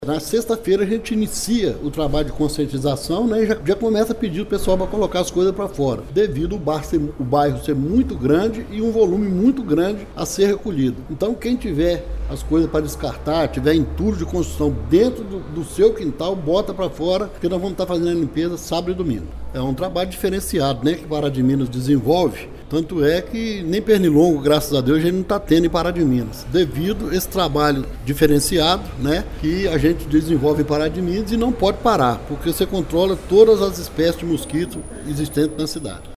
Na sexta-feira a gente inicia o trabalho de conscientização, né, e já começa a pedir o pessoal para colocar as coisas para fora, devido o bairro ser muito grande e um volume muito grande a ser recolhido. Então quem tiver as coisas para descartar, tiver entulho de construção dentro do seu quintal, bota para fora, porque nós vamos estar fazendo a limpeza sábado e domingo. É um trabalho diferenciado, né, que Pará de Minas desenvolve. Tanto é que nem Pernilongo, graças a Deus, a gente não está tendo em Pará de Minas, devido a esse trabalho diferenciado, né, que a gente desenvolve em Pará de Minas e não pode parar, porque você controla todas as espécies de mosquito existentes na cidade.